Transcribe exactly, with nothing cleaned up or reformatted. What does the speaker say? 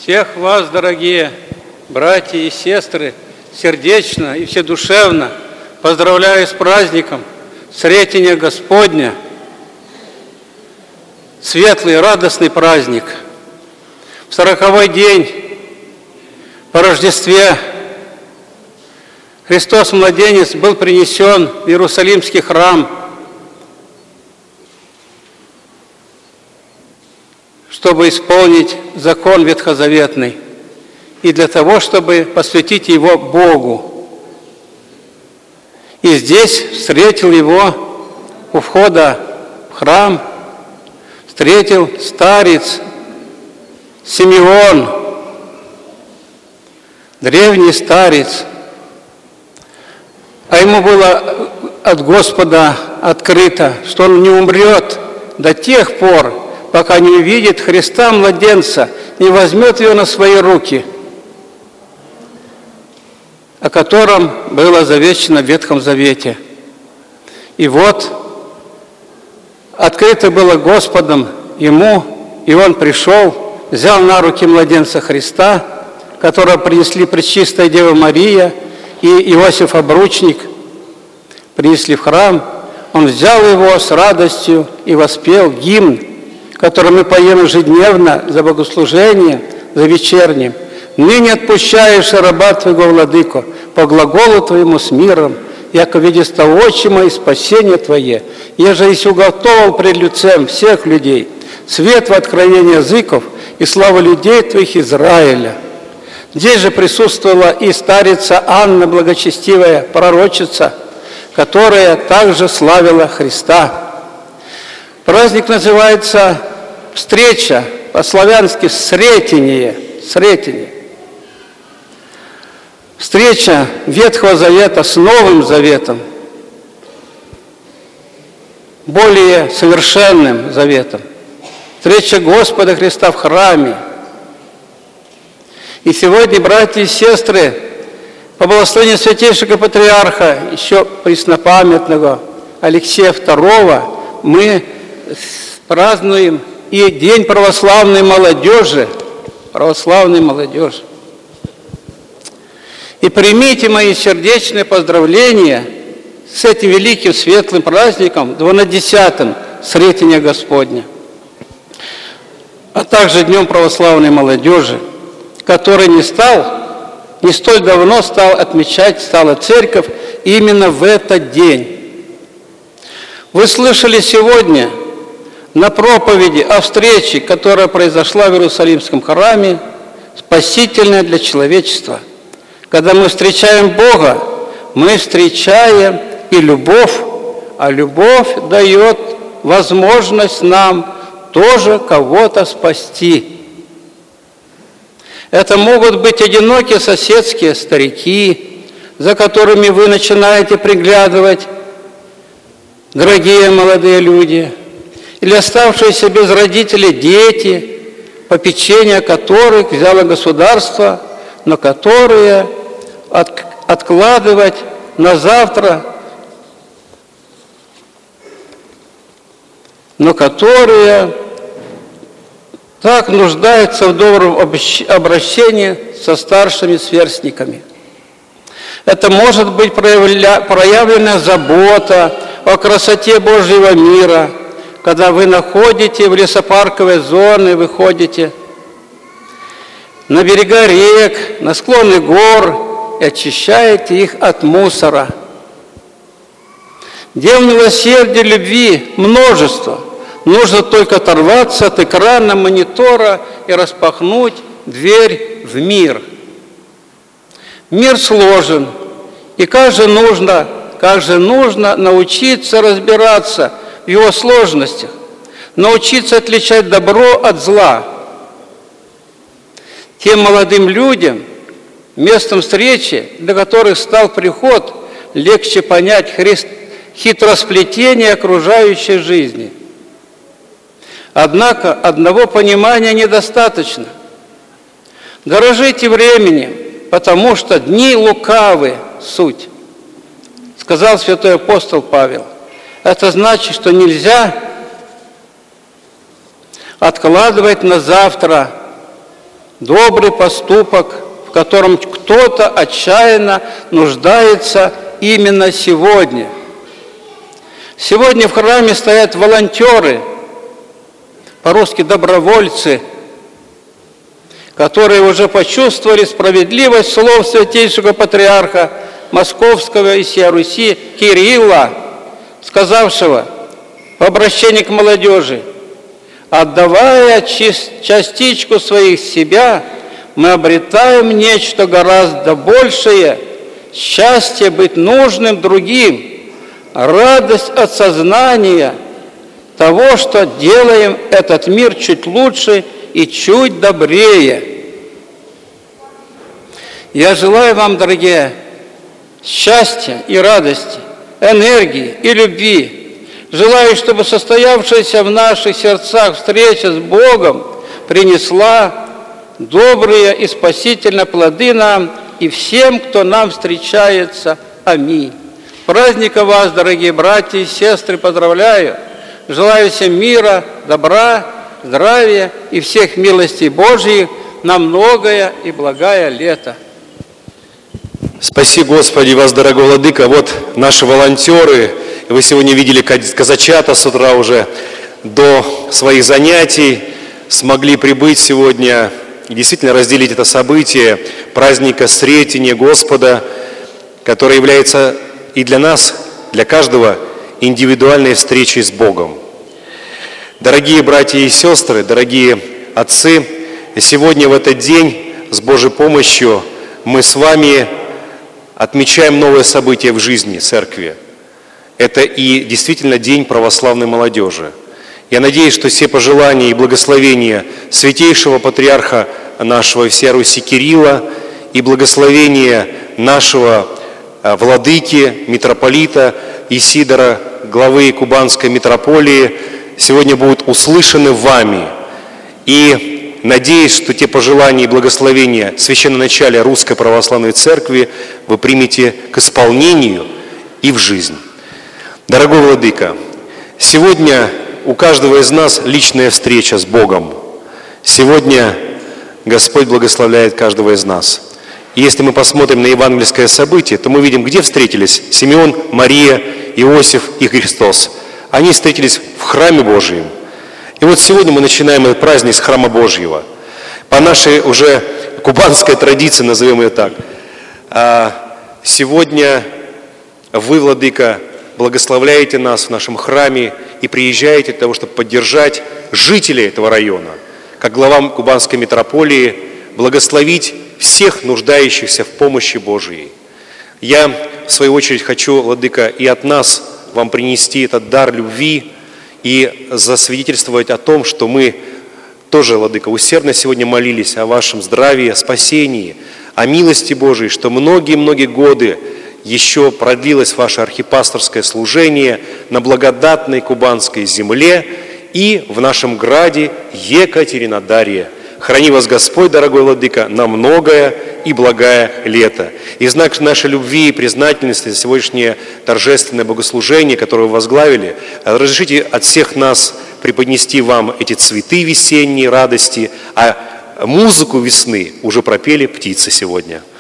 Всех вас, дорогие братья и сестры, сердечно и вседушевно поздравляю с праздником Сретения Господня. Светлый, радостный праздник. В сороковой день по Рождестве Христос-младенец был принесен в Иерусалимский храм, чтобы исполнить закон ветхозаветный и для того, чтобы посвятить его Богу. И здесь встретил его у входа в храм, встретил старец Симеон, древний старец, а ему было от Господа открыто, что он не умрет до тех пор, пока не увидит Христа-младенца, не возьмет его на свои руки, о котором было завещено в Ветхом Завете. И вот открыто было Господом ему, и он пришел, взял на руки младенца Христа, которого принесли Пречистая Дева Мария и Иосиф Обручник, принесли в храм. Он взял его с радостью и воспел гимн, который мы поем ежедневно за богослужение, за вечерним. «Ныне отпущаешь раба Твоего, Владыко, по глаголу Твоему с миром, яко видеста очи мои спасение Твое, еже и уготовал пред лицем всех людей, свет в откровении языков и славу людей Твоих Израиля». Здесь же присутствовала и старица Анна, благочестивая пророчица, которая также славила Христа. Праздник называется «Встреча», по-славянски «Сретение», «Сретение». Встреча Ветхого Завета с Новым Заветом, более совершенным Заветом. Встреча Господа Христа в храме. И сегодня, братья и сестры, по благословению Святейшего Патриарха, еще преснопамятного Алексея второго, мы празднуем и День православной молодежи, православной молодежи. И примите мои сердечные поздравления с этим великим светлым праздником, двунадесятым Сретения Господня, а также Днем православной молодежи, который не стал, не столь давно стал отмечать, стала церковь именно в этот день. Вы слышали сегодня на проповеди о встрече, которая произошла в Иерусалимском храме, спасительная для человечества. Когда мы встречаем Бога, мы встречаем и любовь, а любовь дает возможность нам тоже кого-то спасти. Это могут быть одинокие соседские старики, за которыми вы начинаете приглядывать, дорогие молодые люди, или оставшиеся без родителей дети, попечение которых взяло государство, но которые от, откладывать на завтра, но которые так нуждаются в добром обращении со старшими сверстниками. Это может быть проявля, проявленная забота о красоте Божьего мира, когда вы находите в лесопарковые зоны, выходите на берега рек, на склоны гор и очищаете их от мусора. Дел милосердия, любви множество. Нужно только оторваться от экрана монитора и распахнуть дверь в мир. Мир сложен, и как же нужно, как же нужно научиться разбираться в его сложностях, научиться отличать добро от зла. Тем молодым людям, местом встречи, для которых стал приход, легче понять христ... хитросплетение окружающей жизни. Однако одного понимания недостаточно. Дорожите временем, потому что дни лукавы суть, сказал святой апостол Павел. Это значит, что нельзя откладывать на завтра добрый поступок, в котором кто-то отчаянно нуждается именно сегодня. Сегодня в храме стоят волонтеры, по-русски добровольцы, которые уже почувствовали справедливость слов святейшего патриарха Московского и всей Руси Кирилла, сказавшего в обращении к молодежи: «Отдавая частичку своих себя, мы обретаем нечто гораздо большее, счастье быть нужным другим, радость от сознания того, что делаем этот мир чуть лучше и чуть добрее». Я желаю вам, дорогие, счастья и радости, энергии и любви. Желаю, чтобы состоявшаяся в наших сердцах встреча с Богом принесла добрые и спасительные плоды нам и всем, кто нам встречается. Аминь. Праздника вас, дорогие братья и сестры, поздравляю. Желаю всем мира, добра, здравия и всех милостей Божьих на многое и благое лето. Спаси, Господи, вас, дорогой владыка. Вот наши волонтеры. Вы сегодня видели казачата с утра уже до своих занятий, смогли прибыть сегодня и действительно разделить это событие праздника Сретения Господа, которое является и для нас, для каждого индивидуальной встречей с Богом. Дорогие братья и сестры, дорогие отцы, сегодня в этот день с Божьей помощью мы с вами отмечаем новое событие в жизни церкви. Это и действительно День православной молодежи. Я надеюсь, что все пожелания и благословения святейшего патриарха нашего всей Руси Кирилла и благословения нашего владыки, митрополита Исидора, главы Кубанской митрополии, сегодня будут услышаны вами. И надеюсь, что те пожелания и благословения священноначалия Русской Православной Церкви вы примете к исполнению и в жизнь. Дорогой владыка, сегодня у каждого из нас личная встреча с Богом. Сегодня Господь благословляет каждого из нас. И если мы посмотрим на евангельское событие, то мы видим, где встретились Симеон, Мария, Иосиф и Христос. Они встретились в храме Божьем. И вот сегодня мы начинаем этот праздник с храма Божьего. По нашей уже кубанской традиции, назовем ее так. Сегодня вы, владыка, благословляете нас в нашем храме и приезжаете для того, чтобы поддержать жителей этого района, как глава Кубанской митрополии, благословить всех нуждающихся в помощи Божьей. Я, в свою очередь, хочу, владыка, и от нас вам принести этот дар любви и засвидетельствовать о том, что мы тоже, владыка, усердно сегодня молились о вашем здравии, о спасении, о милости Божией, что многие-многие годы еще продлилось ваше архипасторское служение на благодатной кубанской земле и в нашем граде Екатеринодаре. Храни вас Господь, дорогой владыка, на многое и благое лето. И в знак нашей любви и признательности за сегодняшнее торжественное богослужение, которое вы возглавили, разрешите от всех нас преподнести вам эти цветы весенней радости, а музыку весны уже пропели птицы сегодня.